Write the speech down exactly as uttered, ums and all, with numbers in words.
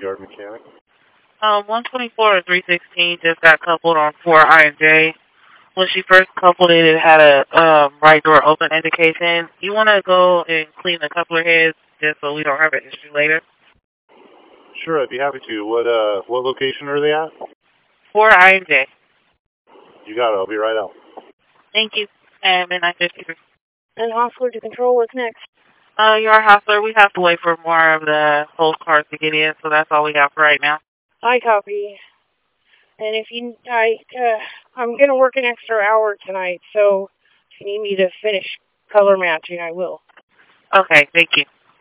Yard Mechanic. Um, one twenty-four or three sixteen just got coupled on four I and J. When she first coupled it, it had a um, right door open indication. You want to go and clean the coupler heads just so we don't have an issue later? Sure, I'd be happy to. What uh, what location are they at? four I and J. You got it. I'll be right out. Thank you. And midnight fifty-three. And Hostler to control, what's next? Uh, you're a Hostler. We have to wait for more of the whole cars to get in, so that's all we have for right now. I copy. And if you, I, uh, I'm going to work an extra hour tonight, so if you need me to finish color matching, I will. Okay, thank you.